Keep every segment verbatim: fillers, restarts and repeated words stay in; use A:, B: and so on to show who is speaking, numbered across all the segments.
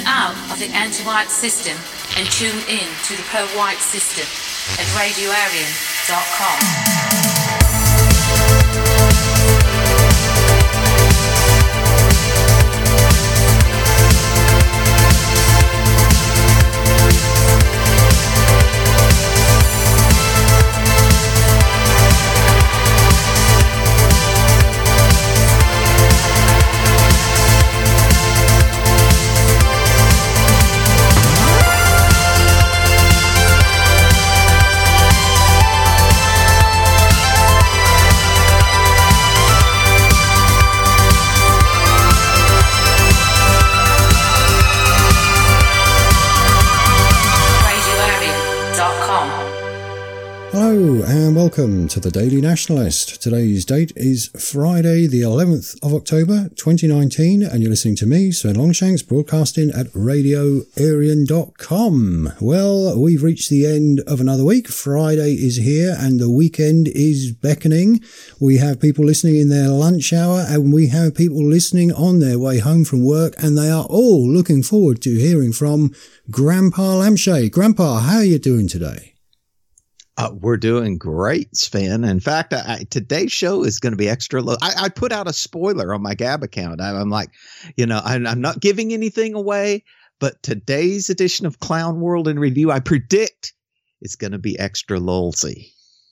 A: out of the anti-white system and tune in to the pro-white system at radio arian dot com.
B: Hello and welcome to the Daily Nationalist. Today's date is Friday the eleventh of October twenty nineteen and you're listening to me, Sven Longshanks, broadcasting at radio arian dot com. Well, we've reached the end of another week. Friday is here and the weekend is beckoning. We have people listening in their lunch hour and we have people listening on their way home from work, and they are all looking forward to hearing from Grandpa Lampshade. Grandpa, how are you doing today?
C: Uh, we're doing great, Sven. In fact, I, I, today's show is going to be extra low. I, I put out a spoiler on my Gab account. I, I'm like, you know, I'm, I'm not giving anything away, but today's edition of Clown World in Review, I predict it's going to be extra lulzy.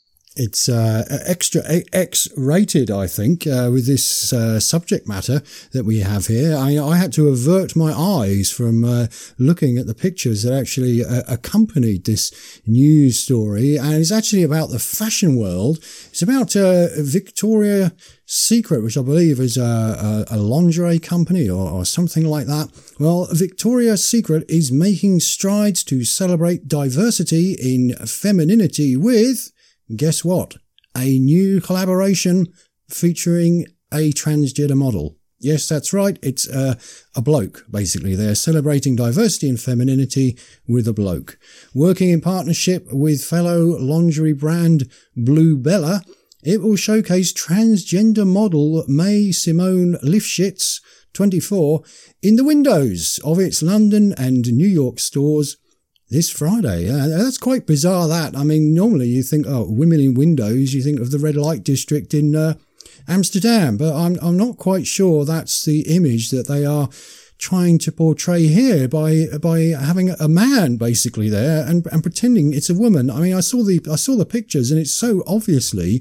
B: It's uh, extra X-rated, I think, uh, with this uh, subject matter that we have here. I, I had to avert my eyes from uh, looking at the pictures that actually uh, accompanied this news story, and it's actually about the fashion world. It's about uh, Victoria's Secret, which I believe is a, a, a lingerie company or, or something like that. Well, Victoria's Secret is making strides to celebrate diversity in femininity with, guess what? A new collaboration featuring a transgender model. Yes, that's right. It's uh, a bloke, basically. They're celebrating diversity and femininity with a bloke. Working in partnership with fellow lingerie brand Blue Bella, it will showcase transgender model May Simone Lifshitz, twenty-four, in the windows of its London and New York stores this Friday. Uh, that's quite bizarre, that. I mean, normally you think, oh, women in windows, you think of the red light district in uh, Amsterdam, but I'm I'm not quite sure that's the image that they are trying to portray here by by having a man basically there and, and pretending it's a woman. I mean, I saw the I saw the pictures and it's so obviously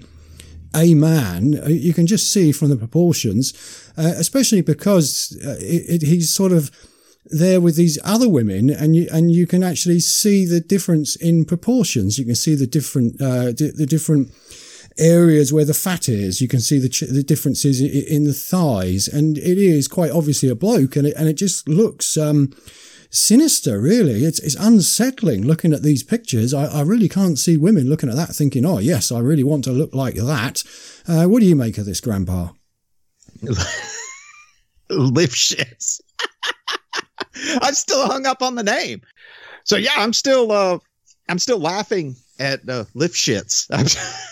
B: a man. You can just see from the proportions, uh, especially because uh, it, it, he's sort of there with these other women, and you and you can actually see the difference in proportions. You can see the different uh, d- the different areas where the fat is. You can see the ch- the differences in, in the thighs, and it is quite obviously a bloke, and it and it just looks um, sinister. Really, it's it's unsettling looking at these pictures. I, I really can't see women looking at that thinking, "Oh yes, I really want to look like that." Uh, what do you make of this, Grandpa?
C: Lip shits. I'm still hung up on the name. So yeah, I'm still uh, I'm still laughing at uh, lift shits. And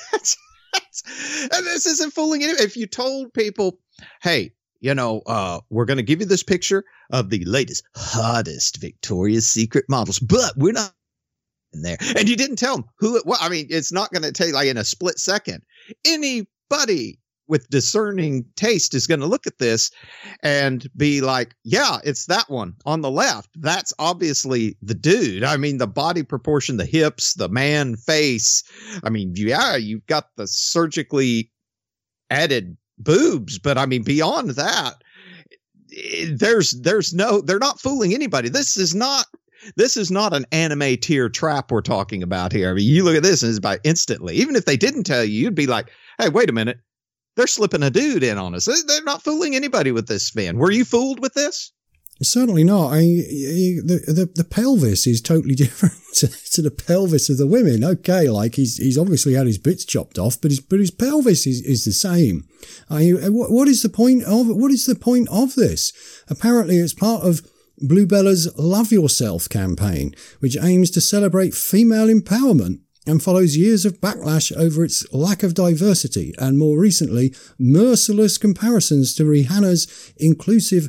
C: this isn't fooling anyone. If you told people, hey, you know, uh, we're going to give you this picture of the latest, hottest Victoria's Secret models, but we're not in there, and you didn't tell them who it was. I mean, it's not going to take like in a split second. Anybody with discerning taste is going to look at this and be like, yeah, it's that one on the left. That's obviously the dude. I mean, the body proportion, the hips, the man face. I mean, yeah, you've got the surgically added boobs, but I mean, beyond that, there's, there's no, they're not fooling anybody. This is not, this is not an anime tier trap we're talking about here. I mean, you look at this and it's about instantly, even if they didn't tell you, you'd be like, hey, wait a minute. They're slipping a dude in on us. They're not fooling anybody with this, Sven. Were you fooled with this?
B: Certainly not. I, the, the the pelvis is totally different to, to the pelvis of the women. Okay, like he's he's obviously had his bits chopped off, but his but his pelvis is, is the same. I, what, what is the point of what is the point of this? Apparently, it's part of Blue Bella's Love Yourself campaign, which aims to celebrate female empowerment and follows years of backlash over its lack of diversity and, more recently, merciless comparisons to Rihanna's inclusive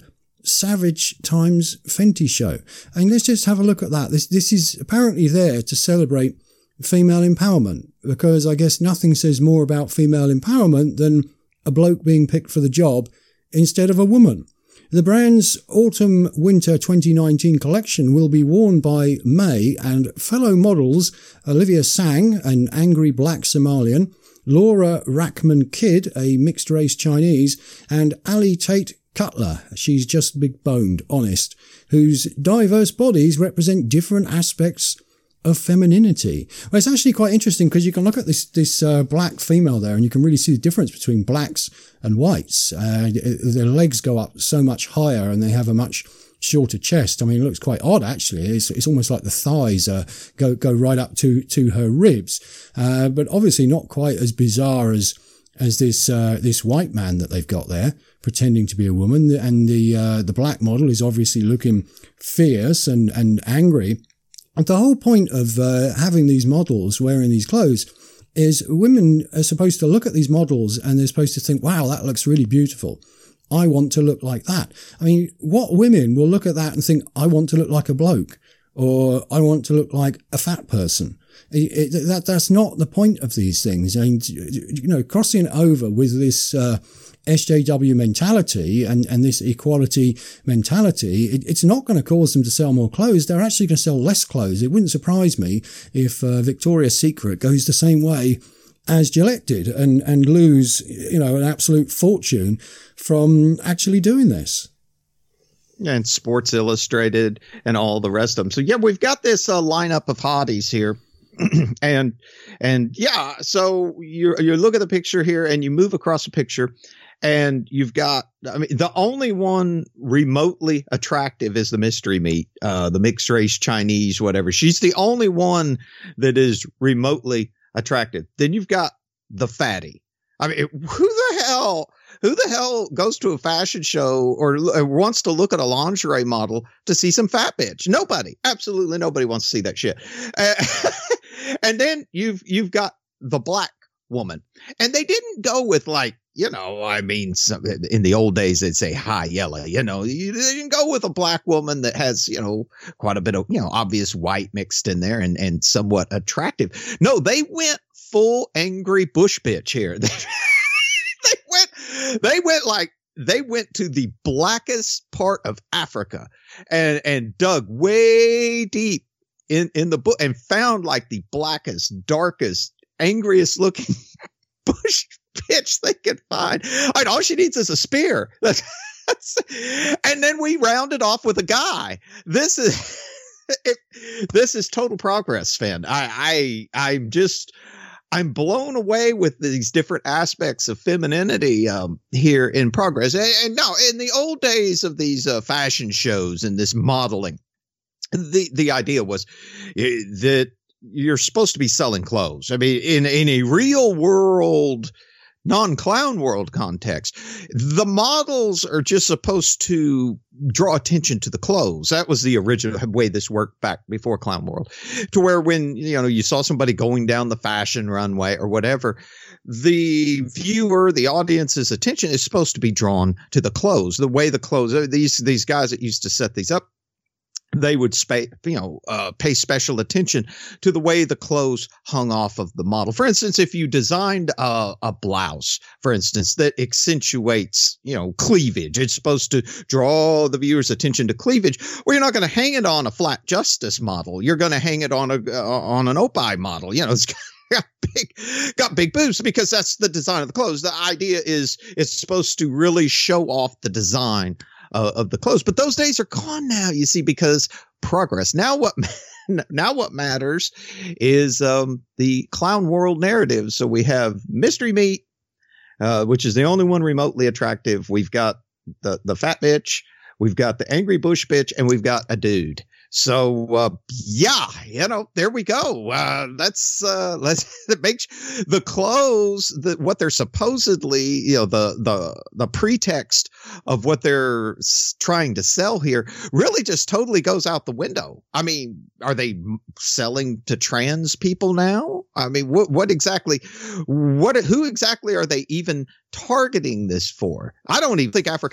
B: Savage times Fenty show. And let's just have a look at that. This this is apparently there to celebrate female empowerment, because I guess nothing says more about female empowerment than a bloke being picked for the job instead of a woman. The brand's Autumn-Winter twenty nineteen collection will be worn by May and fellow models Olivia Sang, an angry black Somalian, Laura Rackman Kidd, a mixed-race Chinese, and Ali Tate Cutler, she's just big-boned, honest, whose diverse bodies represent different aspects of femininity. Well, it's actually quite interesting because you can look at this this uh, black female there and you can really see the difference between blacks and whites. Uh, their legs go up so much higher and they have a much shorter chest. I mean, it looks quite odd, actually. It's, it's almost like the thighs uh, go go right up to, to her ribs. Uh, but obviously not quite as bizarre as as this uh, this white man that they've got there, pretending to be a woman. And the uh, the black model is obviously looking fierce and, and angry. And the whole point of uh, having these models wearing these clothes is women are supposed to look at these models and they're supposed to think, wow, that looks really beautiful. I want to look like that. I mean, what women will look at that and think, I want to look like a bloke, or I want to look like a fat person? It, it, that that's not the point of these things. And, you know, crossing over with this uh, S J W mentality and, and this equality mentality, it, it's not going to cause them to sell more clothes. They're actually going to sell less clothes. It wouldn't surprise me if uh, Victoria's Secret goes the same way as Gillette did and, and lose, you know, an absolute fortune from actually doing this.
C: And Sports Illustrated and all the rest of them. So, yeah, we've got this uh, lineup of hotties here. and and yeah, so you you look at the picture here and you move across the picture and you've got, I mean, the only one remotely attractive is the mystery meat, uh, the mixed race Chinese, whatever. She's the only one that is remotely attractive. Then you've got the fatty. I mean, who the hell, who the hell goes to a fashion show or wants to look at a lingerie model to see some fat bitch? Nobody, absolutely nobody wants to see that shit. Uh, and then you've, you've got the black woman, and they didn't go with like, you know, I mean, some, in the old days, they'd say high yellow, you know, you didn't go with a black woman that has, you know, quite a bit of, you know, obvious white mixed in there and, and somewhat attractive. No, they went full angry bush bitch here. They, they went, they went like, they went to the blackest part of Africa and, and dug way deep in, in the book and found like the blackest, darkest, angriest looking bush bitch they could find. I mean, all she needs is a spear. That's, that's, and then we rounded off with a guy. This is it, this is total progress, Sven. I, I I'm just I'm blown away with these different aspects of femininity um, here in Progress. And, and now, in the old days of these uh, fashion shows and this modeling, the the idea was that you're supposed to be selling clothes. I mean, in in a real world, non-clown world context, the models are just supposed to draw attention to the clothes. That was the original way this worked back before Clown World, to where when, you know, you saw somebody going down the fashion runway or whatever, the viewer, the audience's attention is supposed to be drawn to the clothes, the way the clothes, these, these guys that used to set these up, they would pay, you know, uh, pay special attention to the way the clothes hung off of the model. For instance, if you designed a, a blouse, for instance, that accentuates, you know, cleavage, it's supposed to draw the viewer's attention to cleavage. Well, you're not going to hang it on a flat Justice model. You're going to hang it on a uh, on an Opie model. You know, it's got big, got big boobs because that's the design of the clothes. The idea is it's supposed to really show off the design Uh, of the clothes, but those days are gone now, you see, because progress. Now what, now what matters is um, the Clown World narrative. So we have Mystery Meat, uh, which is the only one remotely attractive. We've got the the fat bitch, we've got the angry bush bitch, and we've got a dude. So, uh, yeah, you know, there we go. Uh, that's, uh, let's, that makes the clothes that what they're supposedly, you know, the, the, the pretext of what they're s- trying to sell here really just totally goes out the window. I mean, are they selling to trans people now? I mean, what, what exactly, what, who exactly are they even targeting this for? I don't even think African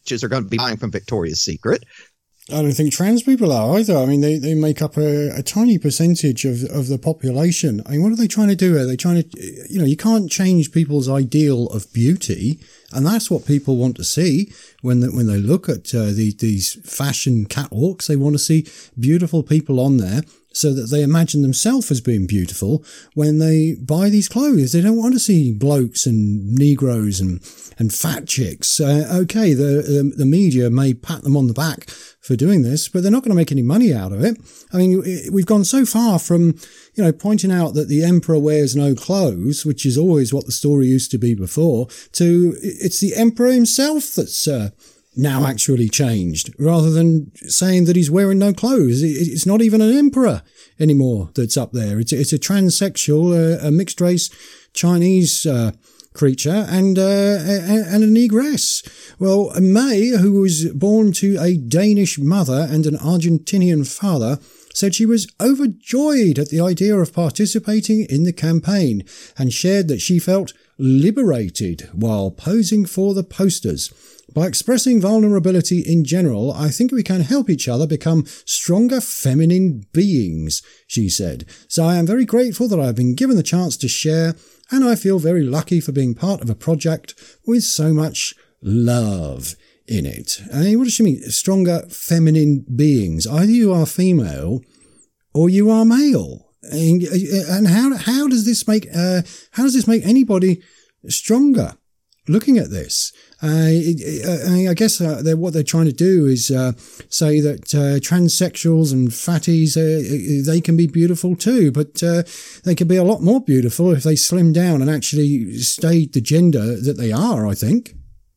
C: are going to be buying from Victoria's Secret.
B: I don't think trans people are either. I mean, they, they make up a, a tiny percentage of, of the population. I mean, what are they trying to do? Are they trying to, you know, you can't change people's ideal of beauty. And that's what people want to see when they, when they look at uh, the, these fashion catwalks. They want to see beautiful people on there so that they imagine themselves as being beautiful when they buy these clothes. They don't want to see blokes and Negroes and, and fat chicks. Uh, okay, the, the the media may pat them on the back for doing this, but they're not going to make any money out of it. I mean, we've gone so far from, you know, pointing out that the emperor wears no clothes, which is always what the story used to be before, to it's the emperor himself that's uh, now actually changed, rather than saying that he's wearing no clothes. It's not even an emperor anymore that's up there. It's, it's a transsexual, uh, a mixed race Chinese uh, creature and, uh, and a negress. Well, May, who was born to a Danish mother and an Argentinian father, said she was overjoyed at the idea of participating in the campaign and shared that she felt liberated while posing for the posters. By expressing vulnerability in general, I think we can help each other become stronger feminine beings, she said. So I am very grateful that I have been given the chance to share, and I feel very lucky for being part of a project with so much love in it. I mean, what does she mean? Stronger feminine beings. Either you are female or you are male. And, and how how does this make uh, how does this make anybody stronger? Looking at this, uh, it, uh, I, mean, I guess uh, they're, what they're trying to do is uh, say that uh, transsexuals and fatties, uh, they can be beautiful too, but uh, they can be a lot more beautiful if they slim down and actually stay the gender that they are, I think.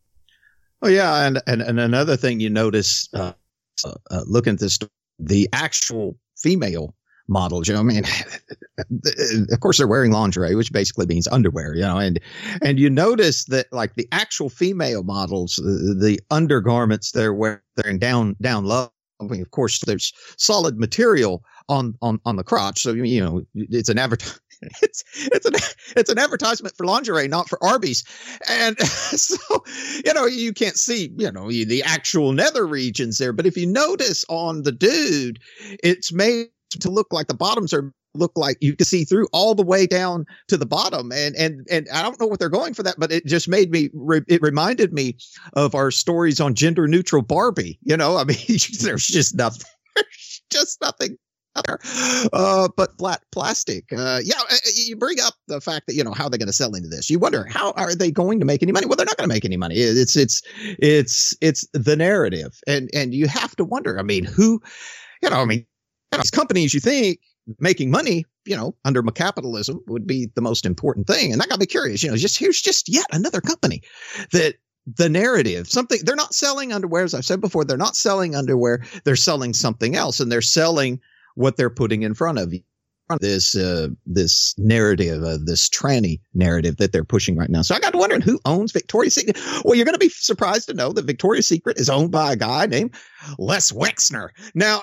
C: Oh, yeah. And, and, and another thing you notice, uh, uh, looking at this, the actual female models, you know, I mean, of course they're wearing lingerie, which basically means underwear, you know, and, and you notice that like the actual female models, the, the undergarments they're wearing down, down low. I mean, of course there's solid material on, on, on the crotch. So, you know, it's an advertisement. It's it's an it's an advertisement for lingerie, not for Arby's, and so you know you can't see you know the actual nether regions there. But if you notice on the dude, it's made to look like the bottoms are look like you can see through all the way down to the bottom, and and and I don't know what they're going for that, but it just made me re- it reminded me of our stories on gender neutral Barbie. You know, I mean, there's just nothing, there's just nothing. There. Uh, but flat plastic. Uh, yeah, you bring up the fact that, you know, how they're going to sell into this. You wonder, how are they going to make any money? Well, they're not going to make any money. It's, it's, it's, it's the narrative. And, and you have to wonder, I mean, who, you know, I mean, these companies you think making money, you know, under capitalism would be the most important thing. And that got me curious, you know, just here's just yet another company that the narrative, something they're not selling underwear. As I've said before, they're not selling underwear. They're selling something else, and they're selling what they're putting in front of you. This uh, this narrative, uh, this tranny narrative that they're pushing right now. So I got to wondering who owns Victoria's Secret. Well, you're going to be surprised to know that Victoria's Secret is owned by a guy named Les Wexner. Now,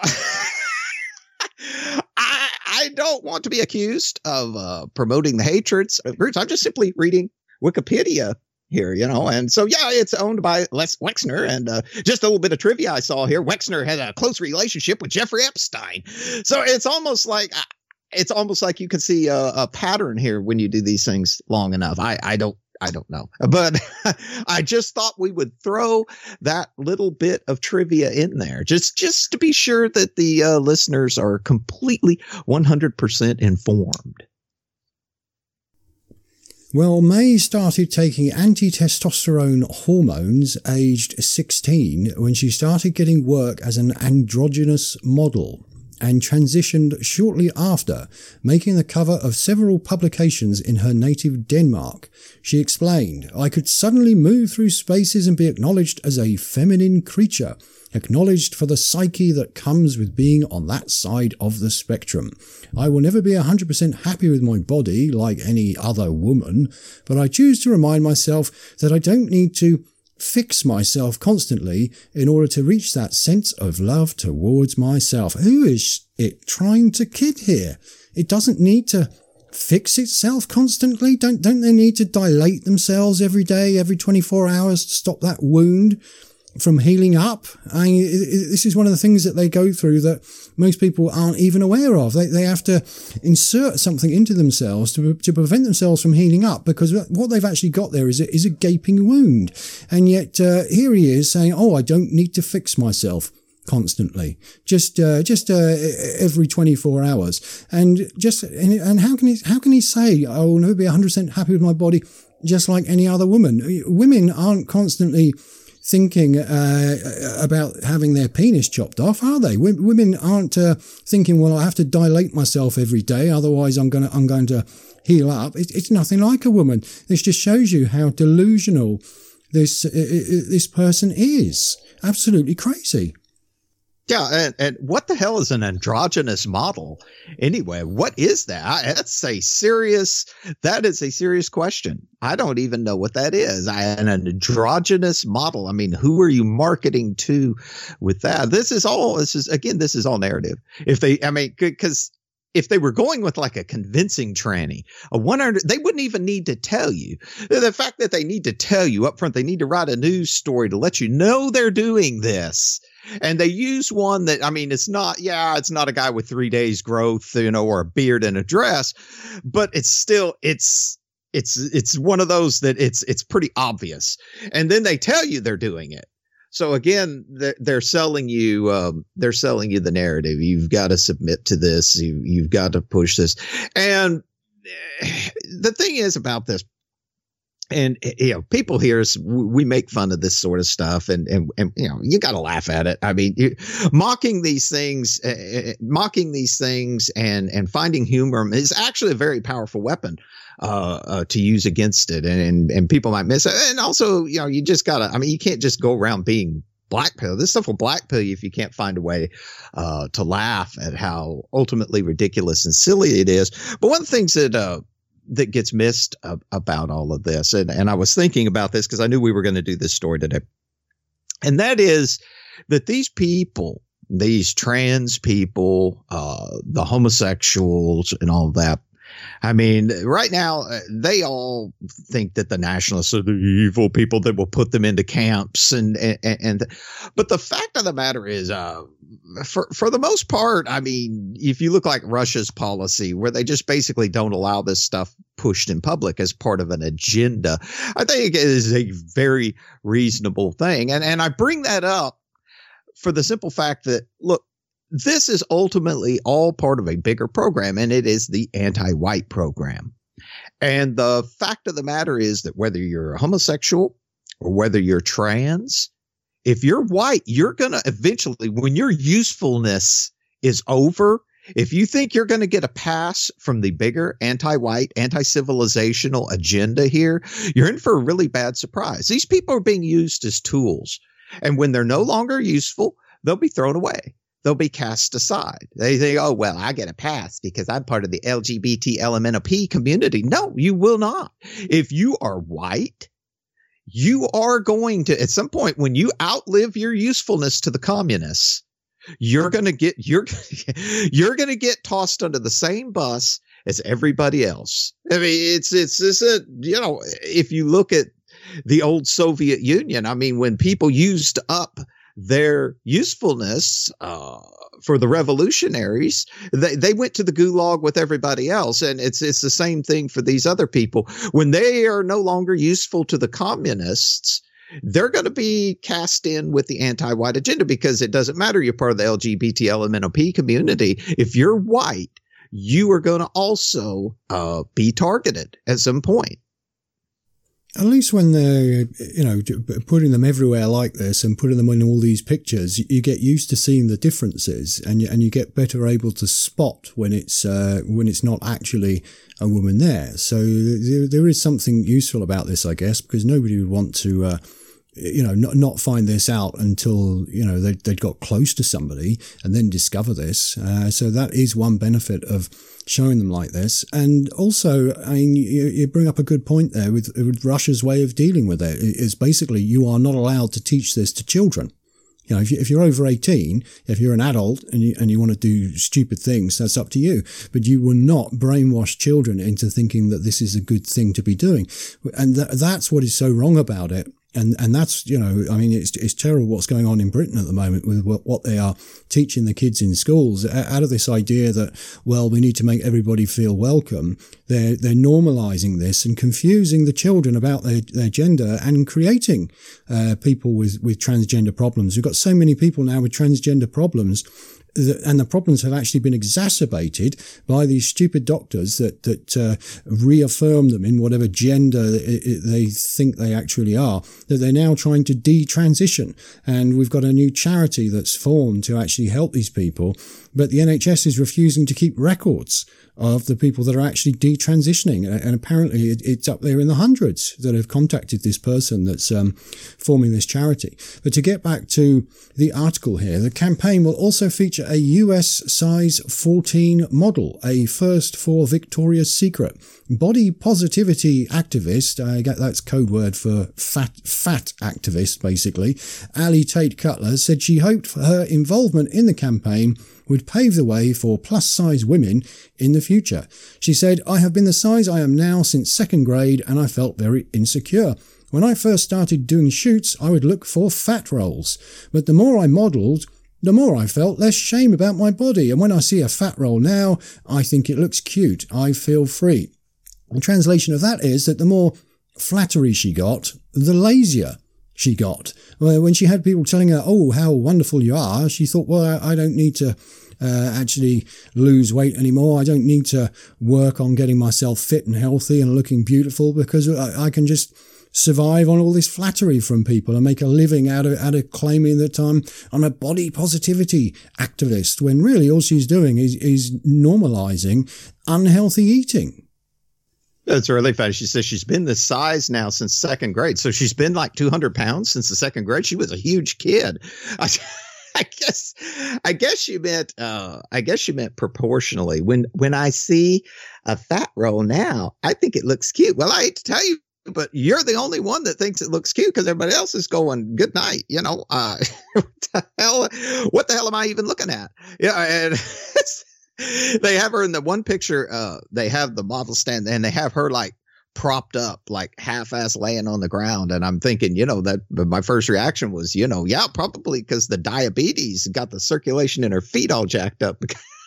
C: I I don't want to be accused of uh, promoting the hatreds of groups. I'm just simply reading Wikipedia here, you know, and so, yeah, it's owned by Les Wexner. And uh, just a little bit of trivia I saw here. Wexner had a close relationship with Jeffrey Epstein. So it's almost like it's almost like you can see a, a pattern here when you do these things long enough. I, I don't I don't know, but I just thought we would throw that little bit of trivia in there just just to be sure that the uh, listeners are completely one hundred percent informed.
B: Well, May started taking anti-testosterone hormones aged sixteen when she started getting work as an androgynous model, and transitioned shortly after, making the cover of several publications in her native Denmark. She explained, "I could suddenly move through spaces and be acknowledged as a feminine creature, acknowledged for the psyche that comes with being on that side of the spectrum. I will never be one hundred percent happy with my body like any other woman, but I choose to remind myself that I don't need to fix myself constantly in order to reach that sense of love towards myself." Who is it trying to kid here? It doesn't need to fix itself constantly. Don't, don't they need to dilate themselves every day, every twenty-four hours to stop that wound? from healing up. I mean, it, it, this is one of the things that they go through that most people aren't even aware of. They they have to insert something into themselves to to prevent themselves from healing up, because what they've actually got there is a, is a gaping wound. And yet uh, here he is saying, "Oh, I don't need to fix myself constantly, just uh, just uh, every twenty-four hours." And just and, and how can he how can he say, "I will never be one hundred percent happy with my body," just like any other woman? Women aren't constantly thinking uh, about having their penis chopped off, are they? W- women aren't uh, thinking, "Well, I have to dilate myself every day, otherwise I'm going to I'm going to heal up." It, it's nothing like a woman. This just shows you how delusional this uh, this person is. Absolutely crazy.
C: Yeah, and, and what the hell is an androgynous model anyway? What is that? I, that's a serious, that is a serious question. I don't even know what that is. I, an androgynous model. I mean, who are you marketing to with that? This is all, this is, again, this is all narrative. If they, I mean, because if they were going with like a convincing tranny, a one hundred, they wouldn't even need to tell you. The fact that they need to tell you up front, they need to write a news story to let you know they're doing this. And they use one that, I mean, it's not, yeah, it's not a guy with three days growth, you know, or a beard and a dress, but it's still, it's, it's, it's one of those that it's, it's pretty obvious. And then they tell you they're doing it. So again, they're, they're selling you, um, they're selling you the narrative. You've got to submit to this. You, you've got to push this. And the thing is about this, and, you know, people here, we make fun of this sort of stuff, and, and, and you know, you got to laugh at it. I mean, you, mocking these things, uh, mocking these things and, and finding humor is actually a very powerful weapon, uh, uh, to use against it. And, and, and people might miss it. And also, you know, you just got to, I mean, you can't just go around being black pill. This stuff will black pill you if you can't find a way, uh, to laugh at how ultimately ridiculous and silly it is. But one of the things that, uh, that gets missed uh, about all of this. And, and I was thinking about this because I knew we were going to do this story today. And that is that these people, these trans people, uh, the homosexuals and all of that, I mean, right now, uh, they all think that the nationalists are the evil people that will put them into camps. And, and, and but the fact of the matter is, uh, for, for the most part, I mean, if you look like Russia's policy, where they just basically don't allow this stuff pushed in public as part of an agenda, I think it is a very reasonable thing. And, and I bring that up for the simple fact that, look, this is ultimately all part of a bigger program, and it is the anti-white program. And the fact of the matter is that whether you're a homosexual or whether you're trans, if you're white, you're going to eventually, when your usefulness is over, if you think you're going to get a pass from the bigger anti-white, anti-civilizational agenda here, you're in for a really bad surprise. These people are being used as tools. And when they're no longer useful, they'll be thrown away. They'll be cast aside. They think, oh, well, I get a pass because I'm part of the L G B T L M N O P community. No, you will not. If you are white, you are going to, at some point, when you outlive your usefulness to the communists, you're going to get, you're, you're going to get tossed under the same bus as everybody else. I mean, it's, it's, it's a, you know, if you look at the old Soviet Union, I mean, when people used up their usefulness uh, for the revolutionaries, they, they went to the gulag with everybody else. And it's it's the same thing for these other people. When they are no longer useful to the communists, they're going to be cast in with the anti-white agenda, because it doesn't matter. You're part of the L G B T L M N O P community. If you're white, you are going to also uh, be targeted at some point.
B: At least when they're, you know, putting them everywhere like this and putting them in all these pictures, you get used to seeing the differences, and you, and you get better able to spot when it's uh, when it's not actually a woman there. So there, there is something useful about this, I guess, because nobody would want to, uh, you know, not, not find this out until, you know, they, they'd got close to somebody and then discover this. Uh, so that is one benefit of showing them like this. And also, I mean, you, you bring up a good point there with, with Russia's way of dealing with it. Is basically you are not allowed to teach this to children. You know, if, you, if you're over eighteen, if you're an adult and you, and you want to do stupid things, that's up to you. But you will not brainwash children into thinking that this is a good thing to be doing. And th- that's what is so wrong about it. And and that's, you know, I mean, it's it's terrible what's going on in Britain at the moment with what, what they are teaching the kids in schools. Out of this idea that, well, we need to make everybody feel welcome, they're they're normalising this and confusing the children about their, their gender and creating uh, people with, with transgender problems. We've got so many people now with transgender problems, and the problems have actually been exacerbated by these stupid doctors that that uh, reaffirm them in whatever gender they think they actually are, that they're now trying to detransition. And we've got a new charity that's formed to actually help these people, but the N H S is refusing to keep records of the people that are actually detransitioning. And apparently it's up there in the hundreds that have contacted this person that's um, forming this charity. But to get back to the article here, the campaign will also feature a U S size fourteen model, a first for Victoria's Secret. Body positivity activist, I get that's code word for fat, fat activist, basically, Ali Tate Cutler said she hoped for her involvement in the campaign would pave the way for plus-size women in the future. She said, "I have been the size I am now since second grade and I felt very insecure. When I first started doing shoots, I would look for fat roles. But the more I modelled, the more I felt less shame about my body. And when I see a fat roll now, I think it looks cute. I feel free." The translation of that is that the more flattery she got, the lazier she got. When she had people telling her, "Oh, how wonderful you are," she thought, well, I don't need to uh, actually lose weight anymore. I don't need to work on getting myself fit and healthy and looking beautiful, because I, I can just survive on all this flattery from people and make a living out of, out of claiming that I'm, I'm a body positivity activist, when really all she's doing is, is normalizing unhealthy eating.
C: That's really funny. She says she's been this size now since second grade. So she's been like two hundred pounds since the second grade. She was a huge kid. I, I guess, I guess she meant, uh, I guess she meant proportionally. When, when I see a fat roll now, I think it looks cute. Well, I hate to tell you, but you're the only one that thinks it looks cute, because everybody else is going, good night. You know, uh, what the hell, what the hell am I even looking at? Yeah. And it's, they have her in the one picture. Uh, they have the model stand and they have her like propped up, like half-ass laying on the ground. And I'm thinking, you know, that my first reaction was, you know, yeah, probably because the diabetes got the circulation in her feet all jacked up.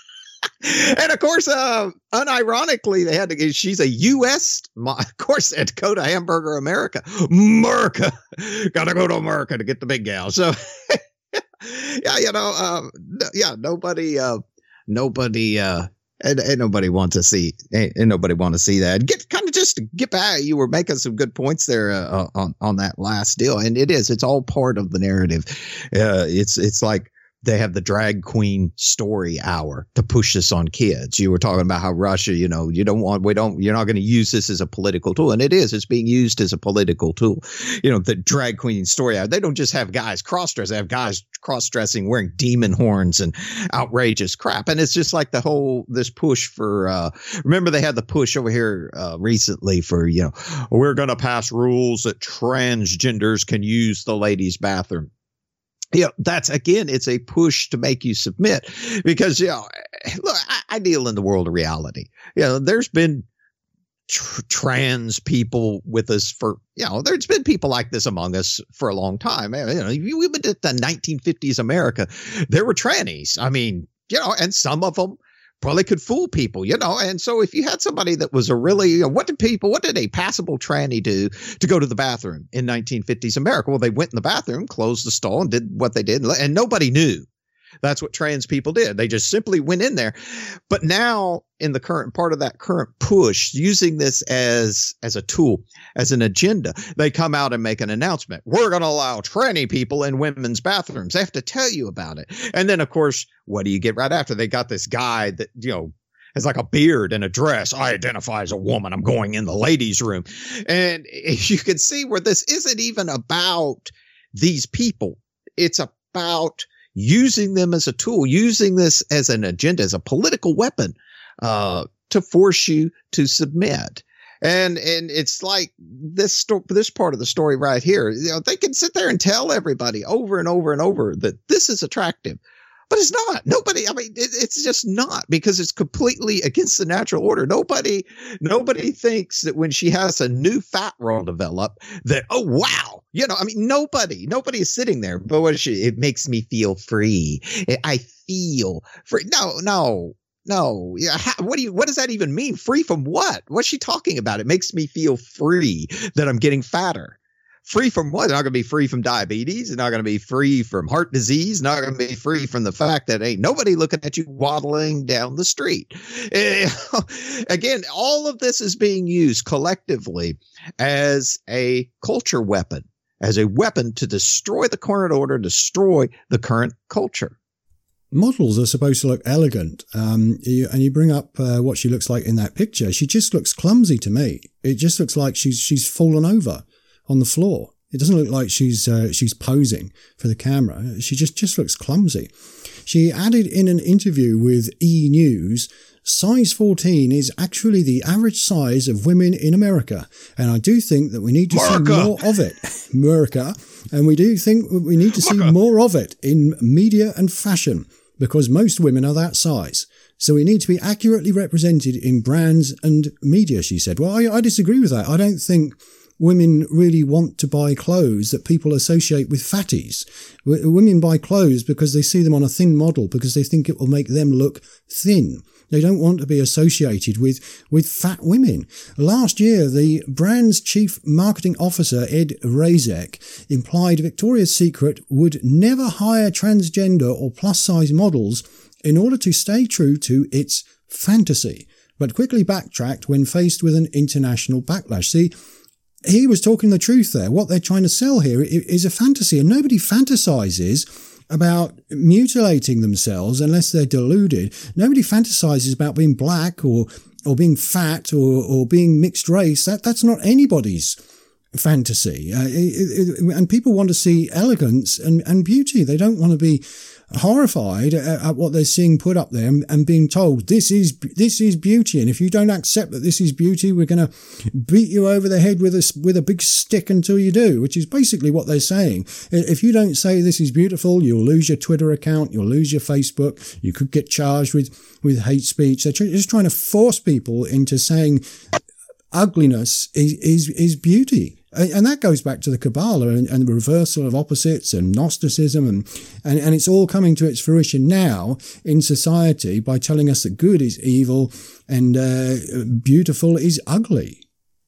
C: And of course, uh, unironically, they had to, she's a U S, of course, at Dakota Hamburger America, America, gotta go to America to get the big gal. So yeah, you know, um, yeah, nobody, uh, Nobody, uh, ain't, ain't nobody want to see, ain't, ain't nobody want to see that. Get kind of just to get back. You were making some good points there uh, on on that last deal, and it is. It's all part of the narrative. Uh, it's it's like they have the drag queen story hour to push this on kids. You were talking about how Russia, you know, you don't want, we don't, you're not going to use this as a political tool. And it is, it's being used as a political tool. You know, the drag queen story hour, they don't just have guys cross-dress, they have guys cross-dressing, wearing demon horns and outrageous crap. And it's just like the whole, this push for, uh, remember they had the push over here, uh, recently for, you know, we're going to pass rules that transgenders can use the ladies' bathroom. You know, that's, again, it's a push to make you submit, because, you know, look, I, I deal in the world of reality. You know, there's been tr- trans people with us for, you know, there's been people like this among us for a long time. You know, you even at the nineteen fifties America, there were trannies. I mean, you know, and some of them probably could fool people, you know. And so if you had somebody that was a really, you know, what did people, what did a passable tranny do to go to the bathroom in nineteen fifties America? Well, they went in the bathroom, closed the stall, and did what they did. And nobody knew. That's what trans people did. They just simply went in there. But now in the current part of that current push, using this as, as a tool, as an agenda, they come out and make an announcement. We're going to allow tranny people in women's bathrooms. They have to tell you about it. And then, of course, what do you get right after? They got this guy that, you know, has like a beard and a dress. I identify as a woman. I'm going in the ladies' room. And you can see where this isn't even about these people. It's about using them as a tool, using this as an agenda, as a political weapon, uh, to force you to submit. And, and it's like this, sto- this part of the story right here, you know, they can sit there and tell everybody over and over and over that this is attractive. But it's not. Nobody, I mean, it, it's just not, because it's completely against the natural order. Nobody, nobody thinks that when she has a new fat roll develop that, oh, wow. You know, I mean, nobody, nobody is sitting there. But what is she? It makes me feel free. I feel free. No, no, no. Yeah. How, what do you, what does that even mean? Free from what? What's she talking about? It makes me feel free that I'm getting fatter. Free from what? Not going to be free from diabetes. It's not going to be free from heart disease. Not going to be free from the fact that ain't nobody looking at you waddling down the street. Again, all of this is being used collectively as a culture weapon, as a weapon to destroy the current order, destroy the current culture.
B: Models are supposed to look elegant, um, you, and you bring up uh, what she looks like in that picture. She just looks clumsy to me. It just looks like she's she's fallen over on the floor. It doesn't look like she's uh, she's posing for the camera. She just, just looks clumsy. She added in an interview with E! News, size fourteen is actually the average size of women in America. And I do think that we need to America. see more of it. America. And we do think we need to America. see more of it in media and fashion, because most women are that size. So we need to be accurately represented in brands and media, she said. Well, I, I disagree with that. I don't think women really want to buy clothes that people associate with fatties. W- women buy clothes because they see them on a thin model, because they think it will make them look thin. They don't want to be associated with, with fat women. Last year, the brand's chief marketing officer, Ed Razek, implied Victoria's Secret would never hire transgender or plus-size models in order to stay true to its fantasy, but quickly backtracked when faced with an international backlash. See, he was talking the truth there. What they're trying to sell here is a fantasy, and nobody fantasizes about mutilating themselves unless they're deluded. Nobody fantasizes about being black or or being fat or or being mixed race. That that's not anybody's fantasy. Uh, it, it, and people want to see elegance and, and beauty. They don't want to be horrified at, at what they're seeing put up there and, and being told this is this is beauty, and if you don't accept that this is beauty, we're going to beat you over the head with a with a big stick until you do, which is basically what they're saying. If you don't say this is beautiful, you'll lose your Twitter account, you'll lose your Facebook, you could get charged with with hate speech. They're just trying to force people into saying ugliness is is, is beauty. And that goes back to the Kabbalah and, and the reversal of opposites and Gnosticism. And, and, and it's all coming to its fruition now in society by telling us that good is evil and uh, beautiful is ugly.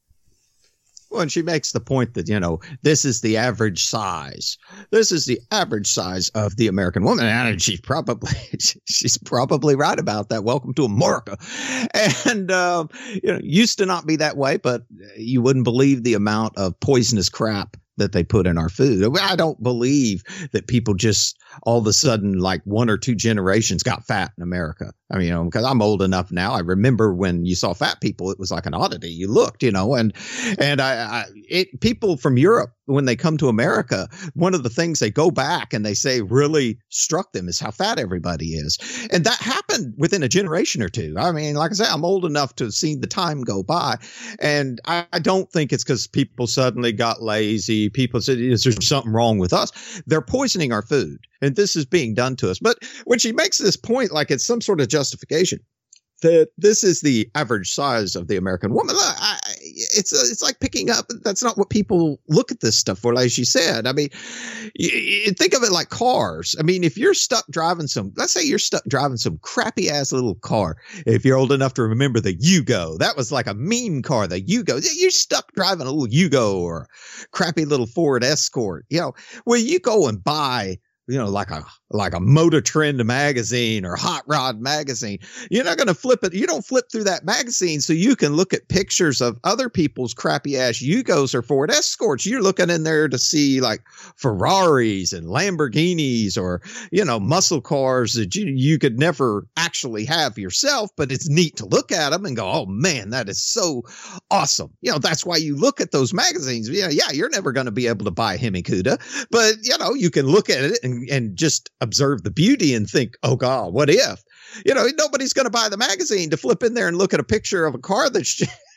C: Well, and she makes the point that, you know, this is the average size. This is the average size of the American woman. And she's probably, she's probably right about that. Welcome to America. And, um, you know, used to not be that way, but you wouldn't believe the amount of poisonous crap that they put in our food. I don't believe that people just all of a sudden, like one or two generations, got fat in America. I mean, you know, because I'm old enough now. I remember when you saw fat people, it was like an oddity. You looked, you know, and and I, I it, people from Europe, when they come to America, one of the things they go back and they say really struck them is how fat everybody is. And that happened within a generation or two. I mean, like I say, I'm old enough to have seen the time go by. And I, I don't think it's because people suddenly got lazy. People said, is there something wrong with us? They're poisoning our food. And this is being done to us. But when she makes this point, like it's some sort of justification that this is the average size of the American woman, I, it's it's like picking up. That's not what people look at this stuff for, like she said. I mean, you, you think of it like cars. I mean, if you're stuck driving some, let's say you're stuck driving some crappy ass little car. If you're old enough to remember the Yugo, that was like a meme car, the Yugo. You're stuck driving a little Yugo or a crappy little Ford Escort. You know, well, you go and buy, you know, like a like a Motor Trend magazine or Hot Rod magazine. You're not going to flip it. You don't flip through that magazine so you can look at pictures of other people's crappy ass Yugos or Ford Escorts. You're looking in there to see like Ferraris and Lamborghinis or, you know, muscle cars that you, you could never actually have yourself, but it's neat to look at them and go, oh man, that is so awesome. You know, that's why you look at those magazines. Yeah, yeah, you're never going to be able to buy a Hemi Cuda, but you know, you can look at it and, and just observe the beauty and think, oh God, what if? You know, nobody's going to buy the magazine to flip in there and look at a picture of a car that's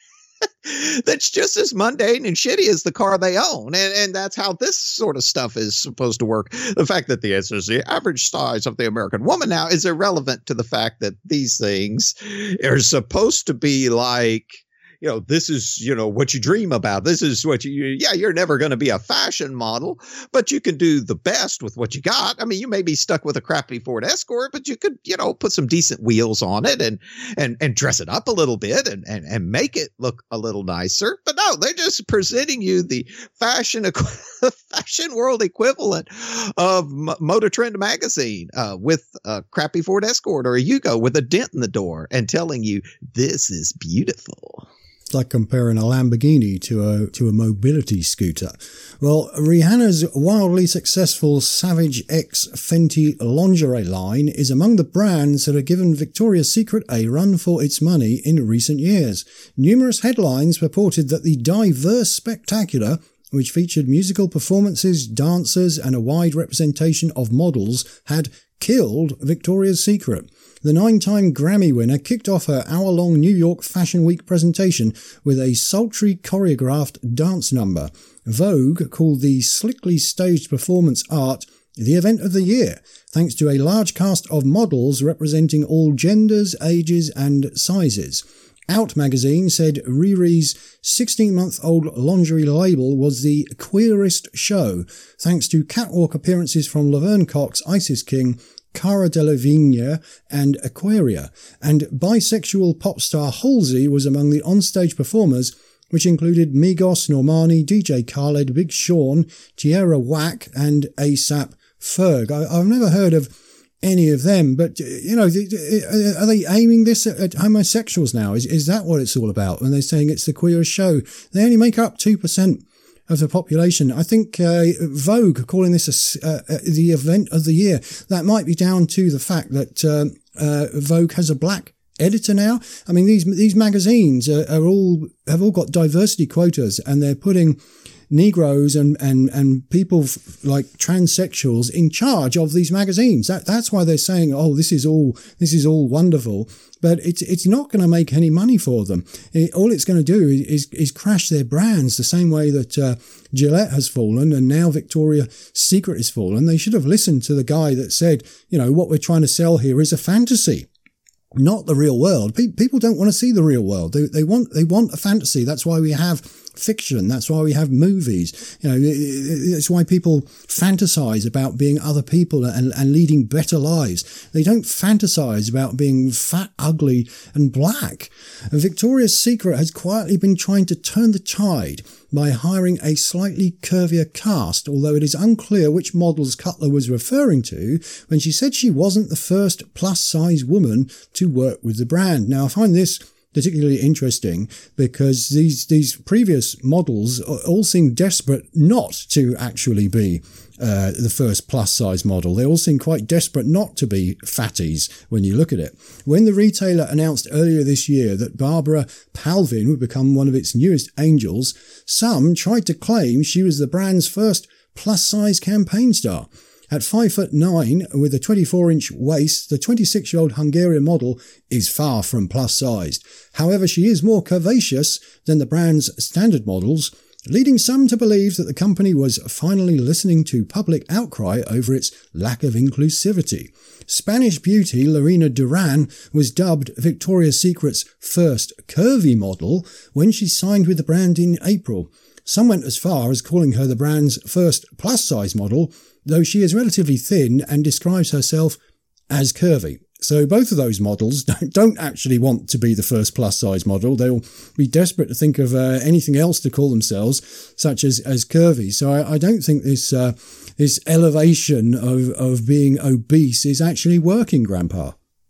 C: that's just as mundane and shitty as the car they own. And, and that's how this sort of stuff is supposed to work. The fact that the answer is the average size of the American woman now is irrelevant to the fact that these things are supposed to be like, you know, this is, you know, what you dream about. This is what you, yeah, you're never going to be a fashion model, but you can do the best with what you got. I mean, you may be stuck with a crappy Ford Escort, but you could, you know, put some decent wheels on it and, and, and dress it up a little bit and, and, and make it look a little nicer. But no, they're just presenting you the fashion, fashion world equivalent of M- Motor Trend magazine, uh, with a crappy Ford Escort or a Yugo with a dent in the door and telling you this is beautiful.
B: Like comparing a Lamborghini to a to a mobility scooter. Well, Rihanna's wildly successful Savage X Fenty lingerie line is among the brands that have given Victoria's Secret a run for its money in recent years. Numerous headlines purported that the diverse spectacular, which featured musical performances, dancers, and a wide representation of models, had killed Victoria's Secret. The nine-time Grammy winner kicked off her hour-long New York Fashion Week presentation with a sultry choreographed dance number. Vogue called the slickly staged performance art the event of the year, thanks to a large cast of models representing all genders, ages, and sizes. Out magazine said Riri's sixteen-month-old lingerie label was the queerest show, thanks to catwalk appearances from Laverne Cox, Isis King, Cara Delevingne, and Aquaria, and bisexual pop star Halsey was among the onstage performers, which included Migos, Normani, D J Khaled, Big Sean, Tierra Whack, and ASAP Ferg. I, I've never heard of any of them, but, you know, are they aiming this at, at homosexuals now? Is, is that what it's all about? When they're saying it's the queerest show, they only make up two percent of the population. I think uh, Vogue calling this a, uh, the event of the year, that might be down to the fact that uh, uh, Vogue has a black editor now. I mean, these these magazines are, are all have all got diversity quotas, and they're putting Negroes and, and, and people f- like transsexuals in charge of these magazines. That, that's why they're saying, oh, this is all, this is all wonderful, but it's, it's not going to make any money for them. It, all it's going to do is, is crash their brands the same way that, uh, Gillette has fallen and now Victoria's Secret has fallen. They should have listened to the guy that said, you know, what we're trying to sell here is a fantasy, not the real world. Pe- people don't want to see the real world. They, they want, they want a fantasy. That's why we have fiction. That's why we have movies. You know, it's why people fantasize about being other people and, and leading better lives. They don't fantasize about being fat, ugly, and black. And Victoria's Secret has quietly been trying to turn the tide by hiring a slightly curvier cast, although it is unclear which models Cutler was referring to when she said she wasn't the first plus-size woman to work with the brand. Now, I find this particularly interesting because these these previous models all seem desperate not to actually be uh, the first plus-size model. They all seem quite desperate not to be fatties when you look at it. When the retailer announced earlier this year that Barbara Palvin would become one of its newest angels, some tried to claim she was the brand's first plus-size campaign star. At five foot nine, with a twenty-four inch waist, the twenty-six-year-old Hungarian model is far from plus-sized. However, she is more curvaceous than the brand's standard models, leading some to believe that the company was finally listening to public outcry over its lack of inclusivity. Spanish beauty Lorena Duran was dubbed Victoria's Secret's first curvy model when she signed with the brand in April. Some went as far as calling her the brand's first plus-size model, though she is relatively thin and describes herself as curvy. So both of those models don't, don't actually want to be the first plus-size model. They'll be desperate to think of uh, anything else to call themselves, such as, as curvy. So I, I don't think this uh, this elevation of, of being obese is actually working, Grandpa.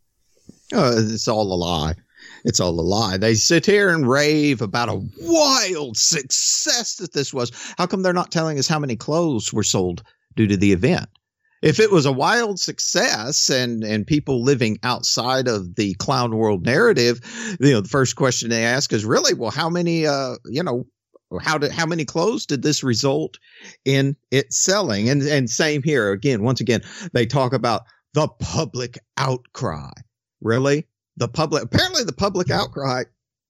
C: Oh, it's all a lie. It's all a lie. They sit here and rave about a wild success that this was. How come they're not telling us how many clothes were sold due to the event? If it was a wild success and, and people living outside of the clown world narrative, you know, the first question they ask is really, well, how many, uh, you know, how did, how many clothes did this result in it selling? And, and same here again, once again, they talk about the public outcry. Really? The public, apparently the public outcry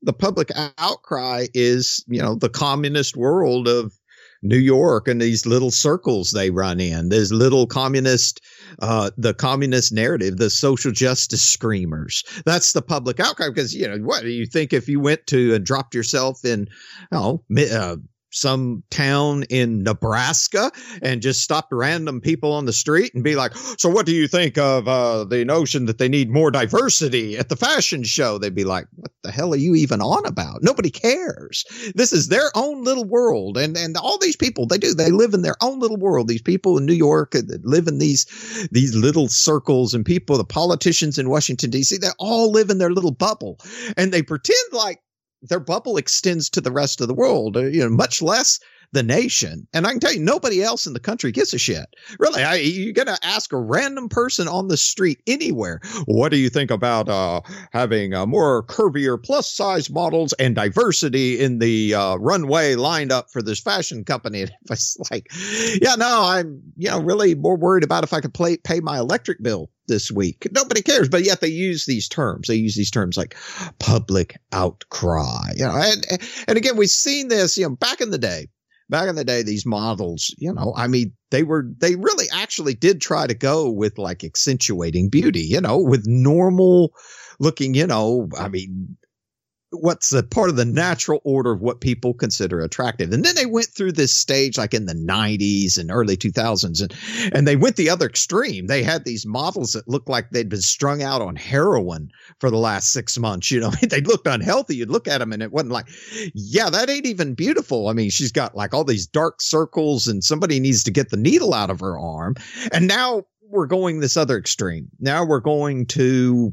C: the public outcry is, you know, the communist world of New York and these little circles they run in. There's little communist, uh, the communist narrative, the social justice screamers. That's the public outcry because, you know, what do you think if you went to and dropped yourself in, you know, uh, some town in Nebraska and just stopped random people on the street and be like, so what do you think of uh, the notion that they need more diversity at the fashion show? They'd be like, what the hell are you even on about? Nobody cares. This is their own little world. And and all these people, they do, they live in their own little world. These people in New York that live in these, these little circles, and people, the politicians in Washington, D C, they all live in their little bubble and they pretend like their bubble extends to the rest of the world, you know, much less the nation. And I can tell you, nobody else in the country gives a shit. Really, I, you're going to ask a random person on the street anywhere, what do you think about uh, having uh, more curvier plus size models and diversity in the uh, runway lined up for this fashion company? And it's like, yeah, no, I'm, you know, really more worried about if I could play, pay my electric bill this week. Nobody cares, but yet they use these terms. They use these terms like public outcry. You know, and and again, we've seen this. You know, back in the day, back in the day, these models. You know, I mean, they were they really actually did try to go with like accentuating beauty. You know, with normal looking. You know, I mean, what's a part of the natural order of what people consider attractive. And then they went through this stage like in the nineties and early two thousands, and, and they went the other extreme. They had these models that looked like they'd been strung out on heroin for the last six months. You know, they looked unhealthy. You'd look at them and it wasn't like, yeah, that ain't even beautiful. I mean, she's got like all these dark circles and somebody needs to get the needle out of her arm. And now we're going this other extreme. Now we're going to,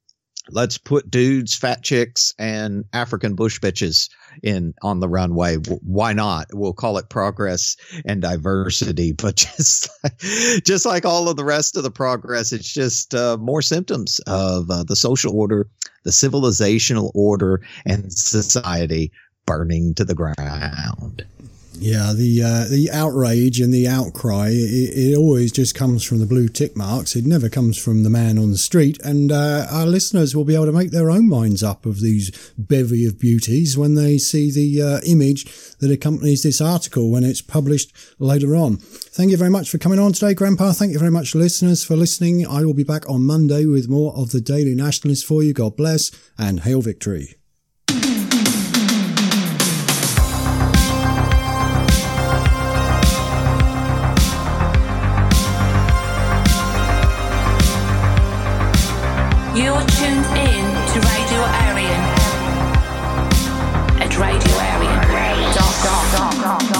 C: let's put dudes, fat chicks, and African bush bitches in on the runway. Why not? We'll call it progress and diversity. But just like, just like all of the rest of the progress, it's just uh, more symptoms of uh, the social order, the civilizational order, and society burning to the ground.
B: Yeah, the uh, the outrage and the outcry, it, it always just comes from the blue tick marks. It never comes from the man on the street. And uh, our listeners will be able to make their own minds up of these bevy of beauties when they see the uh, image that accompanies this article when it's published later on. Thank you very much for coming on today, Grandpa. Thank you very much, listeners, for listening. I will be back on Monday with more of the Daily Nationalist for you. God bless and hail victory.
A: You're tuned in to Radio Aryan at radio aryan dot com.